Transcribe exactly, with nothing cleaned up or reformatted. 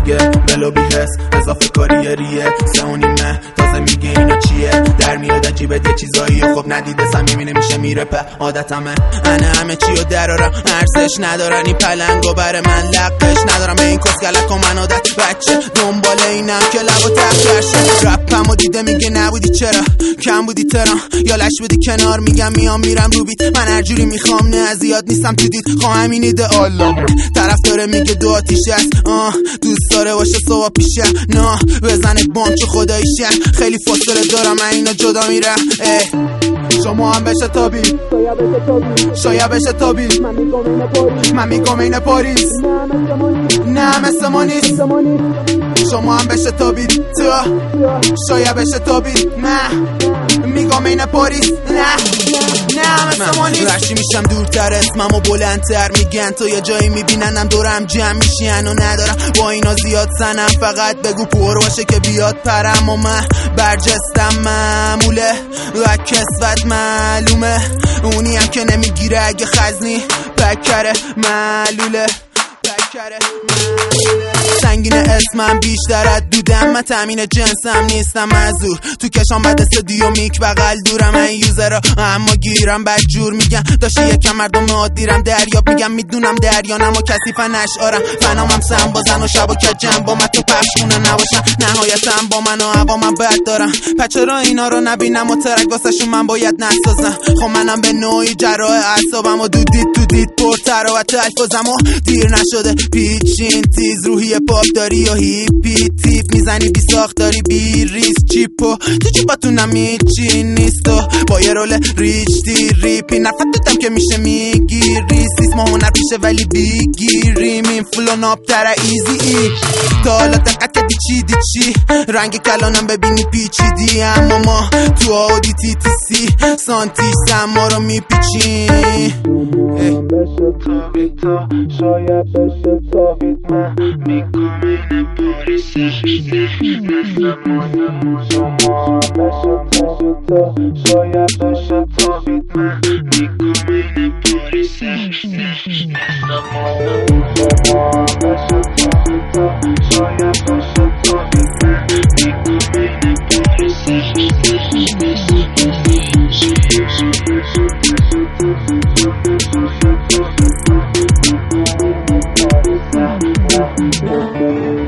دیگه بلو بی حس اضافه کاری ریه سه و نیمه تازه میگه اینا چیه در میاد عجیبه یه چیزایی خب ندیده صمیمی نمیشه میره په عادتمه انا همه چیو درارم ارزش ندارن این پلنگو بر من لقش ندارم به این کسکلک و من عادت بچه دنبال اینم که لب و تخت شه رپمو دیده میگه نبودی چرا کم بودی ترا یا لش بودی کنار میگم میام میرم رو بیت من هر جوری میخوام نه از زیاد نیستم تو دید خواهم این ایده الله طرف داره میگه دو آتیش است آه دوست داره باشه صبح پیشه نه بزنه بام چه خداییشه خیلی فاصله دارم من اینا جدا میرم شما هم بشه تابی شاید بشه تابی من میگم این پاریس نه مثل ما نیست شما هم بشه تابی تو شاید بشه تابی من میگم این پاریس نه نه مثل ما نیست رشی میشم دورتر اسممو بلندتر میگن تو یه جایی میبیننم دورم جمع میشین و ندارم با اینا زیاد سنم فقط بگو پر باشه که بیاد پرم و من برجستم معموله و کسوت معلومه اونی هم که نمیگیره اگه خزنی پکره معلوله پکره معلوله سنگین اسمم بیشتر از دودم من تامین جنسم نیستم مزور تو کشام بد استودیو میک بغل دورم من یوزرا اما گیرم بد جور میگم داشتی یکم مردم عادیرم دریاب میگم میدونم دریانم و کثیفن اشعارم فنامم سم بازن و شب و کجم با من تو پخشونه نباشم نهایتم با من و عوامم بد دارم پچرا اینا رو نبینم و ترک واسهشون من باید نسازم خب منم به نوعی جراح اعصابم و دودید تو دید پر تراوت الفاظم و دیر نشده پیچین تیز روحی پاپ داری یا هیپی تیپ میزنی بی ساخت داری بی ریس چیپو تو چیپاتونم هیچی نیست و با یه رول ریچتی ریپی نفت دوتم که میشه میگیری سیس ما هنر پیشه ولی بیگیریم این فلو نابتره ایزی ای تا حالا دقت کردی چی دی چی رنگ کلانم ببینی پیچیدی اما ما تو آدی تی تی سی سانتیش ما رو میپیچیم بشه تابید تا شاید بشه تابید من میگم این پاریسه مثل مادم شما بشه تابید تا شاید بشه تابید من میگم این پاریسه مثل مادم شما بشه تابید تا شاید بشه تابید من میگم این پاریسه Thank you.